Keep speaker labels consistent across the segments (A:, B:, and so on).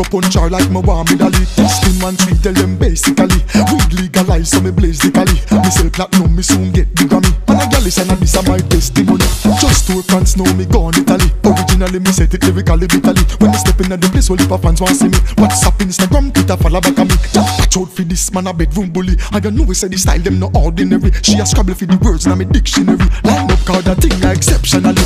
A: punch her like my warm medally. Spin one street, tell them basically weed legalize, so me blaze the cali. Me sell platinum, me soon get the Grammy. And a gal is and this a my testimony. Just two fans know me gone Italy. Originally me set it lyrically bitterly. When me step in at the place, all the fans want see me. WhatsApp, Instagram, Twitter, follow back on me. Watch out for this man a bedroom bully. I don't know we say the style them no ordinary. She a scrabble for the words in my dictionary. Line up card a thing like exceptionally.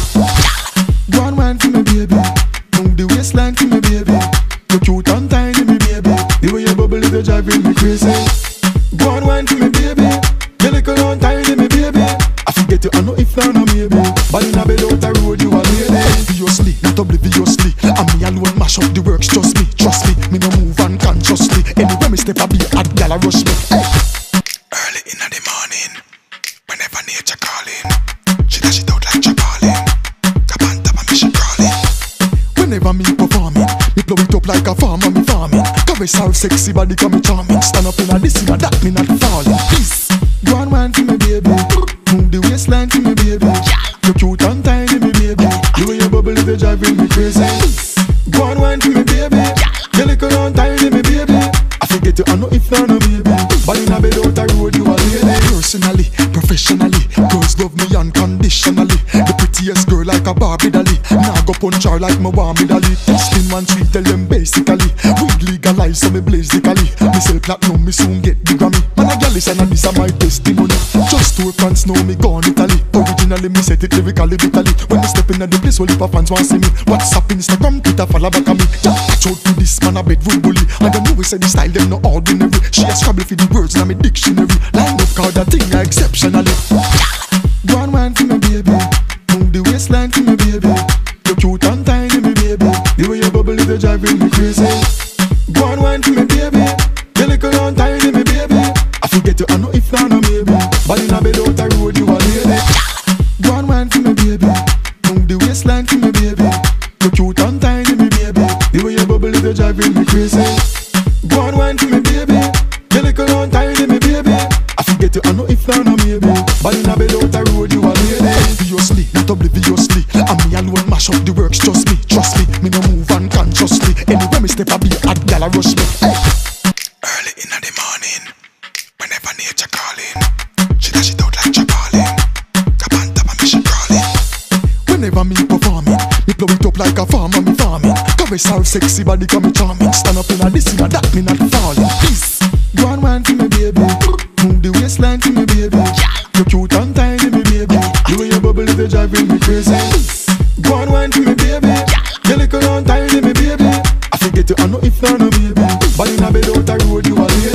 A: Go on wine for me baby, move the waistline for me baby. You cute and tiny me baby, the way you bubble is driving me crazy. Go on wine for me baby, you little and tiny me baby. I forget you, I know if not no maybe. But in a bed out the road you a lady. Obviously, not obliviously. And me alone mash up the works, trust me. Me no move unconsciously. Anywhere me step a be at gal a rush me. Hey. Early in the morning, whenever nature calling, she dash it out like Chabalin. Tap on top of me she crawling. Whenever me performing, me blow it up like a farmer me farming. Caress her sexy body come me charming. Stand up in a this in a that me not falling. Peace. Go on wine for me baby, move the waistline for me baby. You cute and tiny me baby, the way you bubble is driving me crazy. Go on wine for me baby, you little and tiny me baby. I forget you, I know if not no baby. But in a bed out the road you a lady. Personally, professionally, girls love me unconditionally. The prettiest girl like a Barbie dolly. Now go punch her like my warm medally. Spin one street, tell them basically weed legalize, so me blaze the cali. Me sell platinum, me soon get the Grammy. Man a gal is and this a my testimony. Just two fans know me gone Italy. Originally me set it lyrically bitterly. When me step in at the place, all the fans want see me. WhatsApp, Instagram, Twitter, follow back on me. Watch out for this man a bedroom bully. I don't know we say the style them no ordinary. She a scrabble for the words in my dictionary. Line up card a thing like exceptionally. Go on wine for me baby, move the waistline for me baby. You cute and tiny me baby, the way you bubble is driving me crazy. Go on wine for me baby, you little and tiny me baby. I forget you, I know if not no maybe. But in a bed out the road you a lady. Go on wine for me baby, move the waistline for me baby. You cute and tiny me baby, the way you bubble is driving me crazy. Go on wine for me baby, you little and tiny me baby. I forget you, I know if not no maybe. But in a bed out the road you a lady. Obviously, not obliviously. And me alone mash up the works, trust me. Me no move unconsciously. Anywhere me step a be at gal a rush me. Hey. Early in the morning, whenever nature calling, she dash it out like Chabalin. Tap on top of me she crawling. Whenever me performing, me blow it up like a farmer me farming. Caress her sexy body come me charming. Stand up in a this in a that me not falling. Peace. Go on wine for me baby, move the waistline for me baby. You cute and tiny me baby, the way you bubble is driving me crazy. Go on wine for me baby, you little and tiny me baby. I forget you, I know if not no baby. But in a bed out the road you a lady.